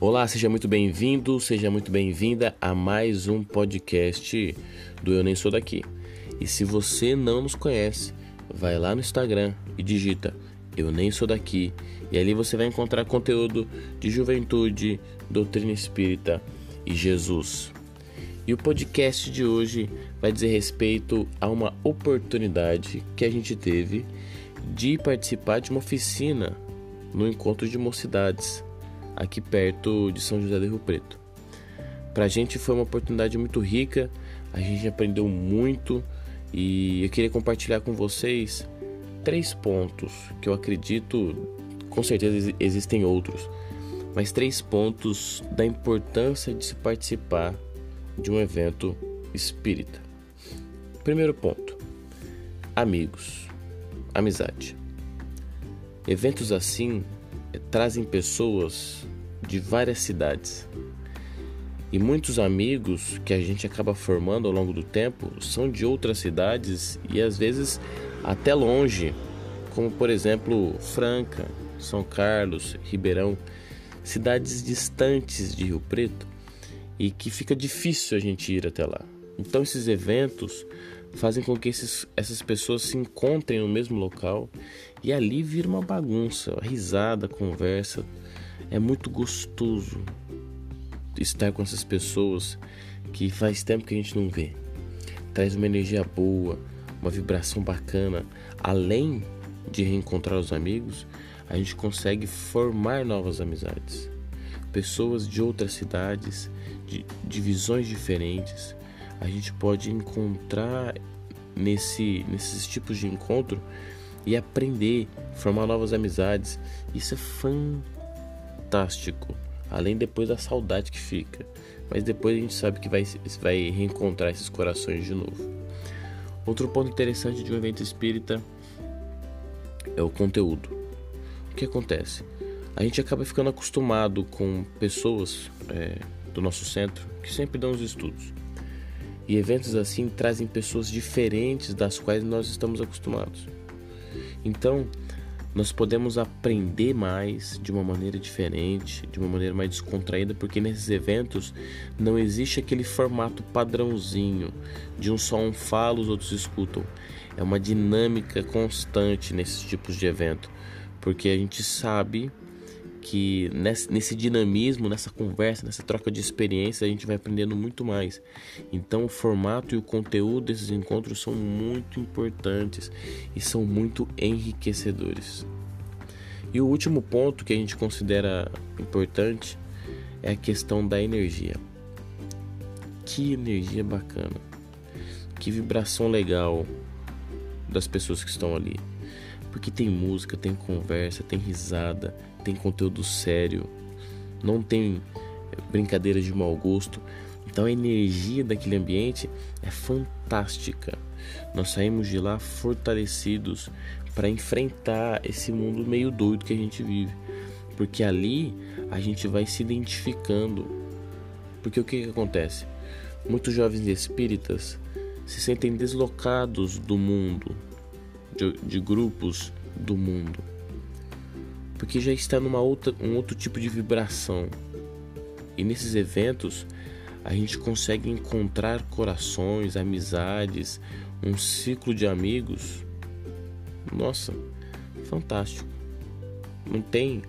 Olá, seja muito bem-vindo, seja muito bem-vinda a mais um podcast do Eu Nem Sou Daqui. E se você não nos conhece, vai lá no Instagram e digita Eu Nem Sou Daqui. E ali você vai encontrar conteúdo de juventude, doutrina espírita e Jesus. E o podcast de hoje vai dizer respeito a uma oportunidade que a gente teve de participar de uma oficina no encontro de mocidades, aqui perto de São José do Rio Preto. Pra gente foi uma oportunidade muito rica, a gente aprendeu muito e eu queria compartilhar com vocês 3 pontos que eu acredito, com certeza existem outros, mas 3 pontos da importância de se participar de um evento espírita. Primeiro ponto: amigos, amizade. Eventos assim trazem pessoas de várias cidades e muitos amigos que a gente acaba formando ao longo do tempo são de outras cidades e às vezes até longe, como por exemplo Franca, São Carlos, Ribeirão, cidades distantes de Rio Preto e que fica difícil a gente ir até lá. Então esses eventos fazem com que essas pessoas se encontrem no mesmo local e ali vira uma bagunça, risada, conversa. É muito gostoso estar com essas pessoas que faz tempo que a gente não vê. Traz uma energia boa, uma vibração bacana. Além de reencontrar os amigos, a gente consegue formar novas amizades. Pessoas de outras cidades, de visões diferentes. A gente pode encontrar nesses tipos de encontro e aprender, formar novas amizades. Isso é fantástico. Além depois da saudade que fica, mas depois a gente sabe que vai reencontrar esses corações de novo. Outro ponto interessante de um evento espírita é o conteúdo. O que acontece? A gente acaba ficando acostumado com pessoas do nosso centro que sempre dão os estudos. E eventos assim trazem pessoas diferentes das quais nós estamos acostumados. Então, nós podemos aprender mais de uma maneira diferente, de uma maneira mais descontraída, porque nesses eventos não existe aquele formato padrãozinho de só um fala, os outros escutam. É uma dinâmica constante nesses tipos de evento, porque a gente sabe que nesse dinamismo, nessa conversa, nessa troca de experiência, a gente vai aprendendo muito mais. Então o formato e o conteúdo desses encontros são muito importantes e são muito enriquecedores. E o último ponto que a gente considera importante é a questão da energia. Que energia bacana, que vibração legal das pessoas que estão ali. Porque tem música, tem conversa, tem risada, tem conteúdo sério, não tem brincadeiras de mau gosto. Então a energia daquele ambiente é fantástica. Nós saímos de lá fortalecidos para enfrentar esse mundo meio doido que a gente vive. Porque ali a gente vai se identificando. Porque o que acontece? Muitos jovens espíritas se sentem deslocados do mundo, de grupos do mundo, porque já está um outro tipo de vibração. E nesses eventos a gente consegue encontrar corações, amizades, um ciclo de amigos. Nossa, fantástico. Não tem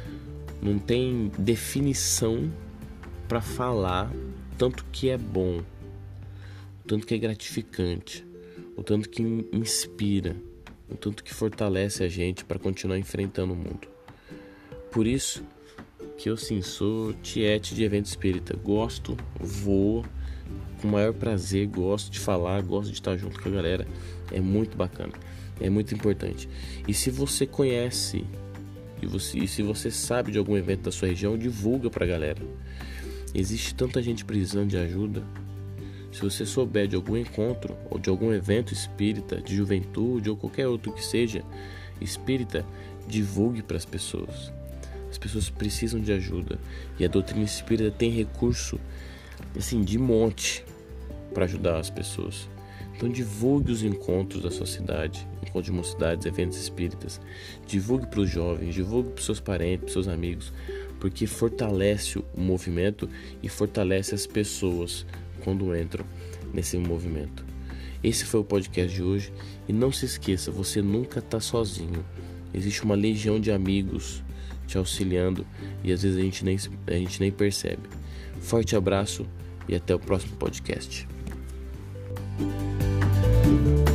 definição para falar tanto que é bom, tanto que é gratificante, o tanto que inspira, o tanto que fortalece a gente para continuar enfrentando o mundo. Por isso que eu sim sou tiete de evento espírita. Gosto, vou com o maior prazer, gosto de falar, gosto de estar junto com a galera. É muito bacana, é muito importante. E se você conhece e se você sabe de algum evento da sua região, divulga pra galera. Existe tanta gente precisando de ajuda. Se você souber de algum encontro ou de algum evento espírita, de juventude ou qualquer outro que seja espírita, divulgue para as pessoas. As pessoas precisam de ajuda e a doutrina espírita tem recurso assim de monte para ajudar as pessoas. Então divulgue os encontros da sua cidade, encontros de mocidades, eventos espíritas. Divulgue para os jovens, divulgue para os seus parentes, para os seus amigos, porque fortalece o movimento e fortalece as pessoas quando entram nesse movimento. Esse foi o podcast de hoje e não se esqueça, você nunca está sozinho. Existe uma legião de amigos te auxiliando e às vezes a gente nem percebe. Forte abraço e até o próximo podcast.